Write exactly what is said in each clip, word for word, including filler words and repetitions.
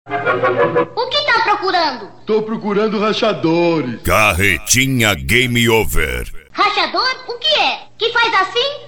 O que tá procurando? Tô procurando rachadores. Carretinha Game Over. Rachador? O que é? Que faz assim?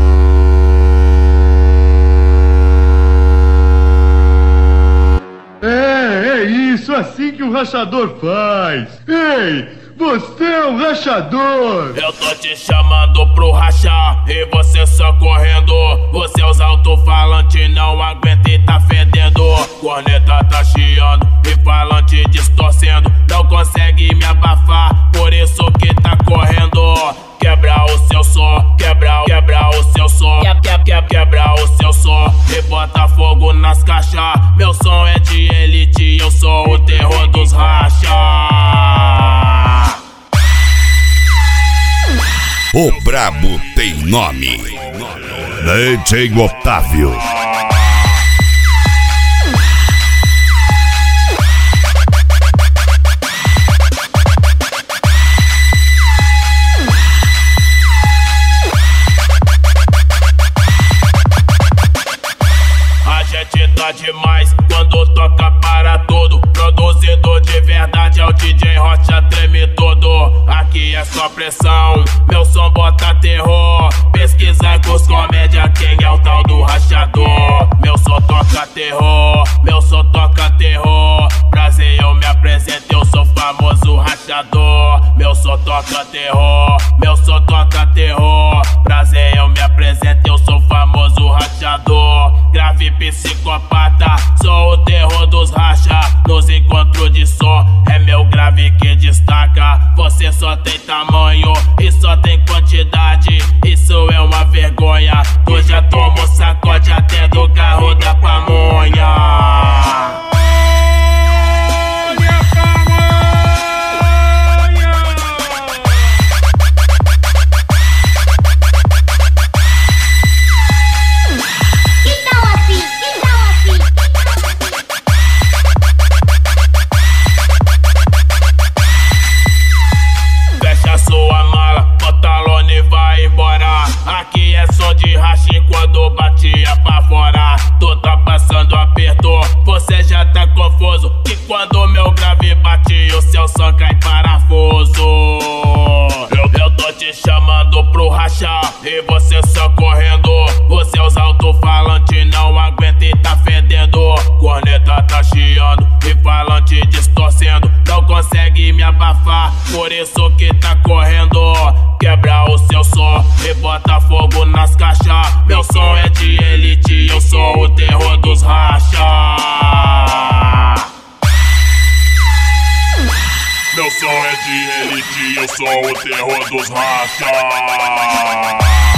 É, é isso, assim que o rachador faz. Ei, você é um rachador. Eu tô te chamando pro rachar e você só correndo. Os seus alto-falantes não aguenta e tá fedendo. Corneta tá chiando e falante distorcendo. Não consegue me abafar, por isso que tá correndo. Quebra o seu som, quebra, quebra o seu som, quebra, quebra, quebra o seu som e bota fogo nas caixas. Meu som é de elite, eu sou o terror dos racha. O brabo tem nome. D J Otávio. A gente tá demais quando toca para tudo. Produzido de verdade é o D J Rocha, treme todo. Aqui é só pressão, meu som bota terror. Pesquisa com os comédia, quem é o tal do rachador. Meu som toca terror, meu som toca terror. Prazer, eu me apresento, eu sou famoso rachador. Meu som toca terror, meu som toca terror. Prazer, eu me apresento, eu sou famoso rachador. Grave psicopata, sou o terror dos racha. Nos encontros de som, é meu grave que destaca. Você só tem tamanho e só tem quantidade, isso é uma vergonha. Tu já tomou sacode até do carro da pamonha. Aqui é som de racha quando batia pra fora. Tu tá passando aperto, você já tá confuso. Que quando meu grave bate, o seu som cai parafuso. Eu, eu tô te chamando pro rachar e você só correndo. Os seus alto-falantes não aguenta e tá fedendo. Corneta tá chiando e falante distorcendo. Não consegue me abafar, por isso que tá correndo. Quebra o seu som e bota fogo nas caixas. Meu som é de elite, eu sou o terror dos racha. Meu som é de elite, eu sou o terror dos racha.